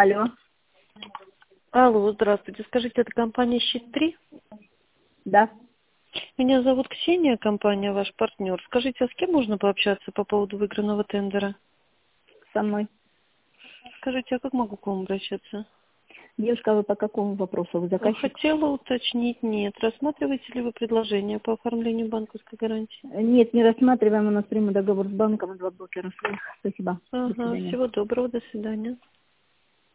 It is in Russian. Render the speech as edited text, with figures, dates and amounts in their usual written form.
Алло. Алло, здравствуйте. Скажите, это компания «Щит-3»? Да, Меня зовут Ксения, компания ваш партнер. Скажите, а с кем можно пообщаться по поводу выигранного тендера? со мной. Скажите, а как могу к вам обращаться? Девушка, вы по какому вопросу? Вы заказчик? Хотела уточнить, нет. Рассматриваете ли вы предложение по оформлению банковской гарантии? Нет, не рассматриваем. У нас прямой договор с банком, 2 брокера своих. Спасибо. До Ага, свидания. всего доброго, до свидания.